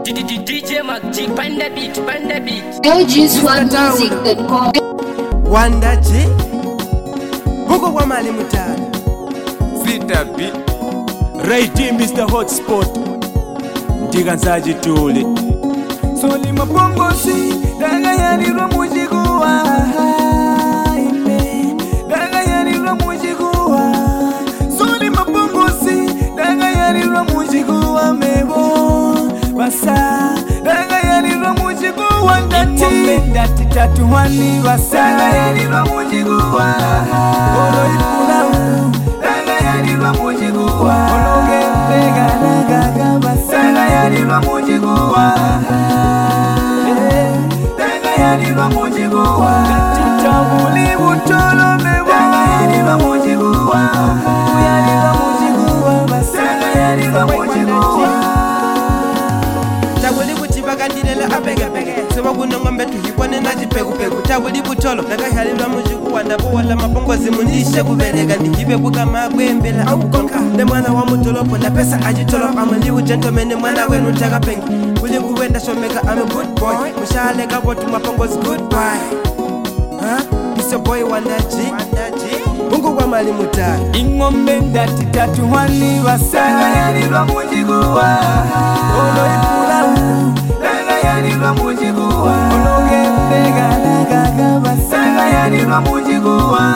DJ Maggi, panda beat. LGSwagmusic.com. Wanda J Huko kwa mali mutana Sita B Raiti Mr. Hotspot Ndiganzaji tuli Soli mapongosi Daga yanirwa mujiguwa Daga yanirwa mujiguwa Soli mapongosi Daga yanirwa mujiguwa mebo Basa Daga yanirwa mujiguwa Ndati tatu wani basa Daga yanirwa mujiguwa Olo ipulamu Daga yanirwa mujiguwa Ologe pega nagaga basa Daga yanirwa mujiguwa Daga yanirwa mujiguwa Titabuli butolo mebo Daga yanirwa mujiguwa Yanirwa mujiguwa basa Daga yanirwa mujiguwa Tabuli buchibaga ndirele apegapege Sema kuna ngombe tuhipone na jipegu Tabuli butolo Naga halilwa mujiguwa Ndabo wala mapongozi munishe kuberega Nihibe buka magwembela au konka Ne mwana wa mutolopo na pesa ajitolo Amaliwu gentleman mwana wenu taga pengi Kuli kuwenda shomeka I'm a good boy Mushale kabotu mapongozi good boy It's your boy Wanda J Mungu kwa mali mutani Ingombe ndati tatu wani basa Daga yanirwa mujiguwa Olo ipulamu Daga yanirwa mujiguwa Ologe pega nagaga basa Daga yanirwa mujiguwa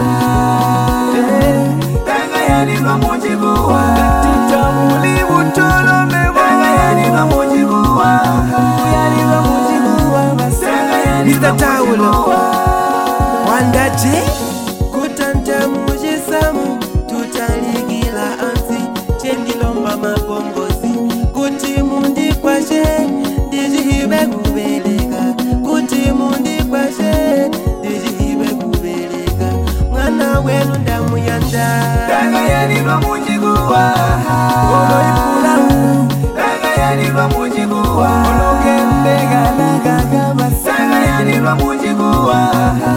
Daga yanirwa mujiguwa Titabuli butolo mebo Daga yanirwa mujiguwa Yanirwa mujiguwa basa Daga yanirwa mujiguwa Wanda J Kutanta mujisamu Tutaligila ansi Chendilomba mapongozi Kuti mundi kwashe Dijihibe kubeleka Kuti mundi kwashe Dijihibe kubeleka Mwana wenu ndamu yanda Daga yanirwa mujiguwa Olo ipulamu Daga yanirwa mujiguwa Ologe mbega nagaga basa Daga yanirwa mujiguwa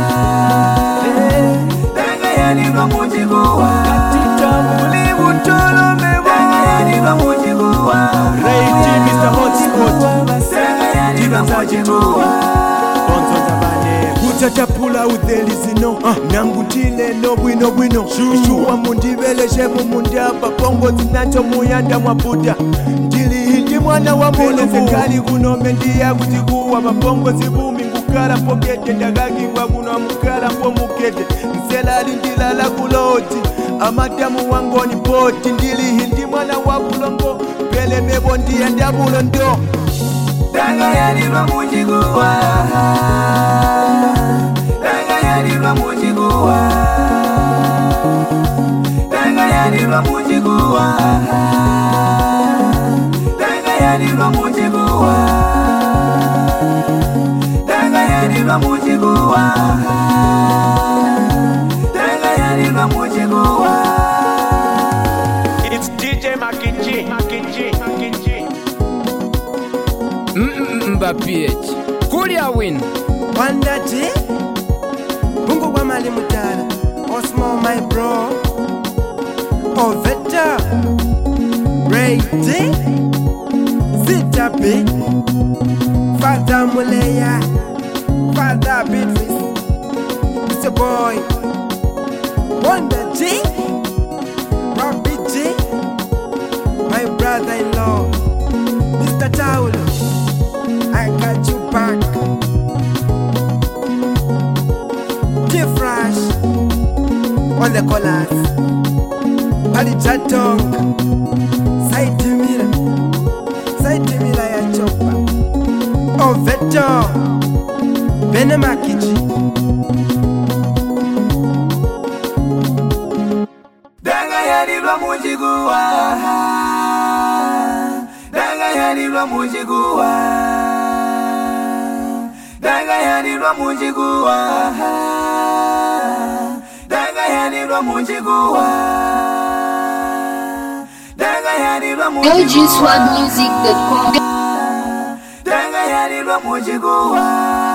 Daga yanirwa mujiguwa Titabuli butolo mebo Daga yanirwa mujiguwa Raiti Mr. Hotspot Daga yanirwa mujiguwa Bonzo tabane Kutatapula udheli zino Nangutile no bwino Shuwa mundibele shebu mundaba Pongo zinacho muyanda mwabuda Ndili hindi mwana wa mulu Zekali kunome ndiya kutikuwa Mapongo zibumi ngukara pokete Ndagagi waguna mukara po mukete Msela lindilala kuloti Amadamu wangoni poti Ndili hindi mwana wa bulongo Pele mebo ndiya ndabulo ndo Daga yanirwa mujiguwa Daga yanirwa mujiguwa Daga yanirwa mujiguwa Daga yanirwa mujiguwa Daga yanirwa mujiguwa Daga yanirwa mujiguwa It's DJ Maggi Mba PH Kulia win Wanda J Mungu kwa mali mutara Osmo my bro Oveta Ray J Zita B Father Muleya Father Beatrice It's your boy Wanda J Robbie J My brother-in-law Mr. Taulo I got you back T-Fresh On the collars Ali Chatong Saiti Mila ya chopa Oveto Bene Makichi Daga yanirwa mujiguwa Daga yanirwa mujiguwa Daga yanirwa mujiguwa Daga yanirwa mujiguwa Daga yanirwa mujiguwa LGSwagmusic.com. Daga yanirwa mujiguwa